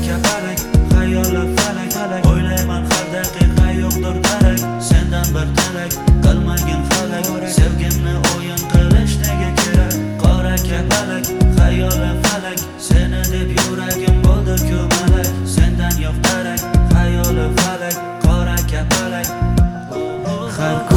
kapalak, xayoli falak, o'ylayman har daqiqa yo'qdir darak. Sendan bir talak, qilmagin falak, sevgimni o'yin qilish nega kerak? Qora kapalak, xayoli falak, seni deb yuragim bo'ldi ko'malak. Sendan yo'q darak, xayoli falak, qora kapalak. Har